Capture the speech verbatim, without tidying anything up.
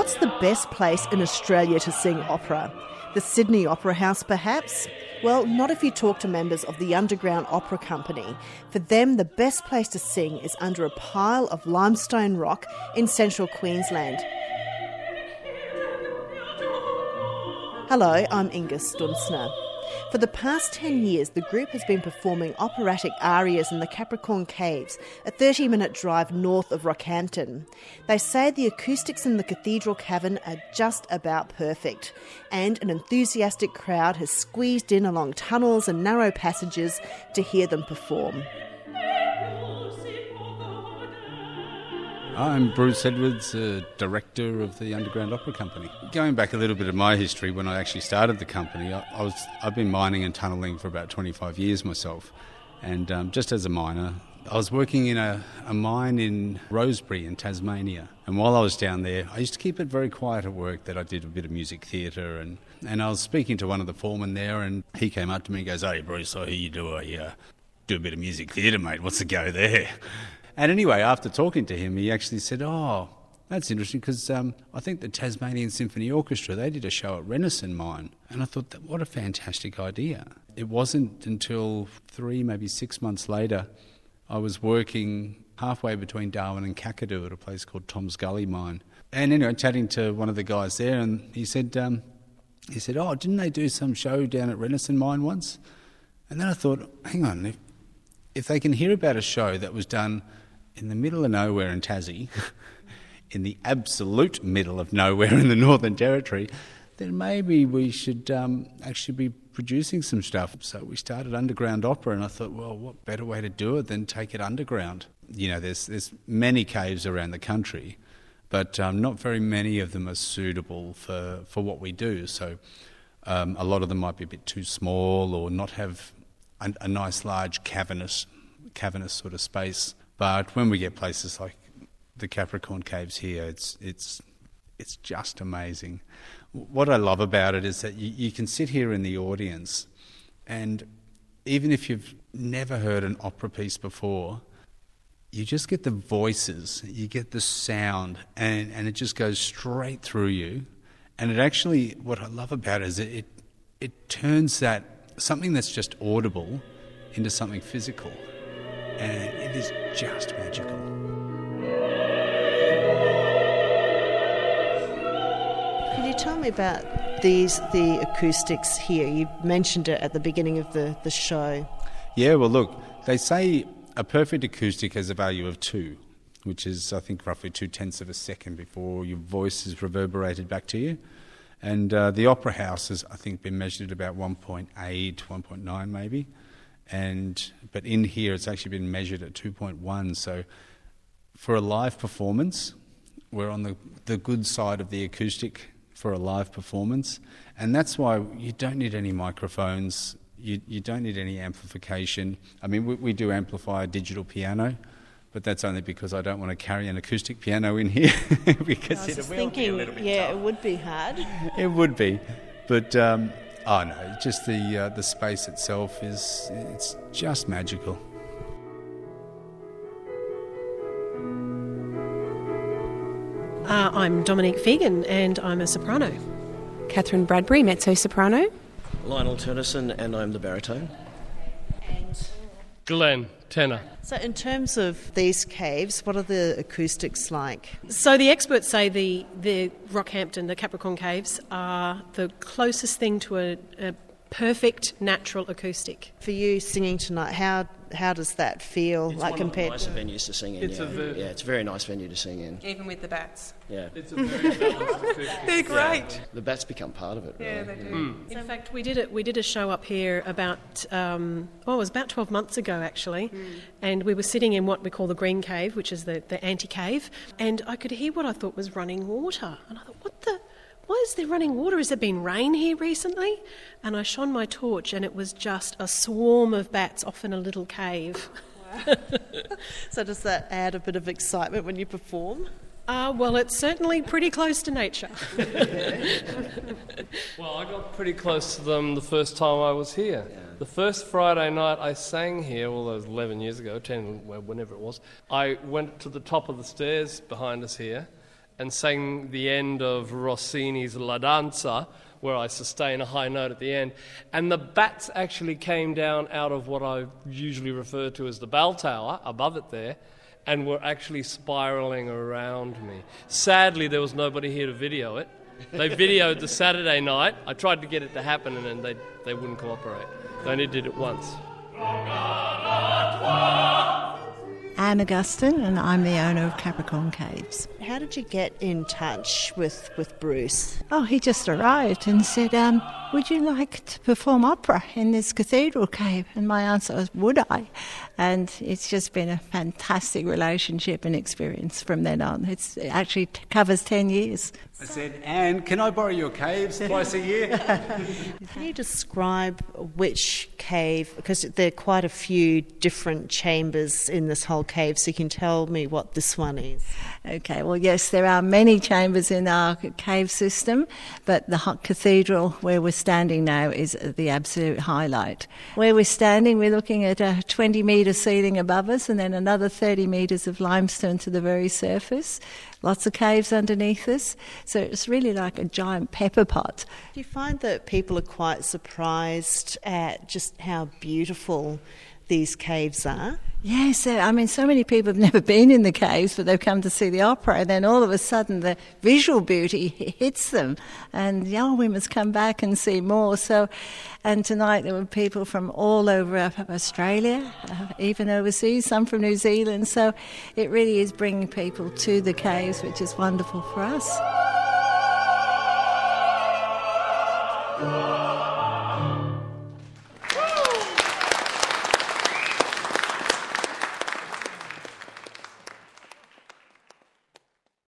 What's the best place in Australia to sing opera? The Sydney Opera House, perhaps? Well, not if you talk to members of the Underground Opera Company. For them, the best place to sing is under a pile of limestone rock in central Queensland. Hello, I'm Inga Stunzner. For the past ten years, the group has been performing operatic arias in the Capricorn Caves, a thirty-minute drive north of Rockhampton. They say the acoustics in the Cathedral Cavern are just about perfect, and an enthusiastic crowd has squeezed in along tunnels and narrow passages to hear them perform. I'm Bruce Edwards, uh, director of the Underground Opera Company. Going back a little bit of my history, when I actually started the company, I, I was, I've been mining and tunnelling for about twenty-five years myself. And um, just as a miner, I was working in a, a mine in Rosebery in Tasmania. And while I was down there, I used to keep it very quiet at work that I did a bit of music theatre. And, and I was speaking to one of the foremen there, and he came up to me and goes, "Hey, Bruce, I hear you do a, uh, do a bit of music theatre, mate. What's the go there?" And anyway, after talking to him, he actually said, "Oh, that's interesting, because um, I think the Tasmanian Symphony Orchestra, they did a show at Renison Mine." And I thought, that what a fantastic idea. It wasn't until three, maybe six months later, I was working halfway between Darwin and Kakadu at a place called Tom's Gully Mine. And anyway, chatting to one of the guys there, and he said, um, he said, "Oh, didn't they do some show down at Renison Mine once?" And then I thought, hang on, if, if they can hear about a show that was done in the middle of nowhere in Tassie, in the absolute middle of nowhere in the Northern Territory, then maybe we should um, actually be producing some stuff. So we started Underground Opera, and I thought, well, what better way to do it than take it underground? You know, there's there's many caves around the country, but um, not very many of them are suitable for, for what we do. So um, a lot of them might be a bit too small or not have a, a nice large cavernous, cavernous sort of space. But when we get places like the Capricorn Caves here, it's it's it's just amazing. What I love about it is that you, you can sit here in the audience, and even if you've never heard an opera piece before, you just get the voices, you get the sound, and, and it just goes straight through you. And it actually, what I love about it is it, it, it turns that something that's just audible into something physical. And it is just magical. Can you tell me about these the acoustics here? You mentioned it at the beginning of the, the show. Yeah, well, look, they say a perfect acoustic has a value of two, which is, I think, roughly two-tenths of a second before your voice is reverberated back to you. And uh, the Opera House has, I think, been measured at about one point eight, one point nine maybe. And but in here it's actually been measured at two point one. So for a live performance, we're on the, the good side of the acoustic for a live performance. And that's why you don't need any microphones, you, you don't need any amplification. I mean, we, we do amplify a digital piano, but that's only because I don't want to carry an acoustic piano in here. because I was it just will thinking, be a little bit yeah, tough. It would be hard. It would be. But... Um, Oh no, just the uh, the space itself is, it's just magical. Uh, I'm Dominique Fegan, and I'm a soprano. Catherine Bradbury, mezzo-soprano. Lionel Turnison, and I'm the baritone. And Glenn, tenor. so in terms of these caves, what are the acoustics like? So the experts say the, the Rockhampton, the Capricorn Caves, are the closest thing to a, a perfect natural acoustic. For you singing tonight, how how does that feel? It's like one compared of the nicer to... venues to sing in. It's yeah. a ver- yeah, it's a very nice venue to sing in. Even with the bats. Yeah, It's a very balanced acoustic. They're great. the bats become part of it. Really. Yeah, they do. Mm. In fact, we did it. We did a show up here about um, oh, it was about twelve months ago actually, mm. and we were sitting in what we call the Green Cave, which is the, the anti-cave, and I could hear what I thought was running water, and I thought, what the? Why is there running water? Has there been rain here recently? And I shone my torch, and it was just a swarm of bats off in a little cave. Wow. So does that add a bit of excitement when you perform? Uh, well, it's certainly pretty close to nature. Well, I got pretty close to them the first time I was here. Yeah. The first Friday night I sang here, well, that was eleven years ago, ten, whenever it was, I went to the top of the stairs behind us here, and sang the end of Rossini's La Danza, where I sustain a high note at the end. And the bats actually came down out of what I usually refer to as the bell tower, above it there, and were actually spiralling around me. Sadly, there was nobody here to video it. They videoed the Saturday night. I tried to get it to happen, and then they, they wouldn't cooperate. They only did it once. Anne Augustin, and I'm the owner of Capricorn Caves. How did you get in touch with, with Bruce? Oh, he just arrived and said, um, would you like to perform opera in this cathedral cave? And my answer was, would I? And it's just been a fantastic relationship and experience from then on. It's, it actually t- covers ten years. I said, Anne, can I borrow your caves twice a year? Can you describe which cave, because there are quite a few different chambers in this whole cave, so you can tell me what this one is. Okay, well, yes, there are many chambers in our cave system, but the hot cathedral where we're standing now is the absolute highlight. Where we're standing, we're looking at a twenty metre ceiling above us and then another thirty metres of limestone to the very surface. Lots of caves underneath us, so it's really like a giant pepper pot. Do you find that people are quite surprised at just how beautiful these caves are? Yes, I mean, so many people have never been in the caves, but they've come to see the opera, and then all of a sudden the visual beauty hits them, and young women's come back and see more. So, and tonight there were people from all over Australia, uh, even overseas, some from New Zealand. So it really is bringing people to the caves, which is wonderful for us.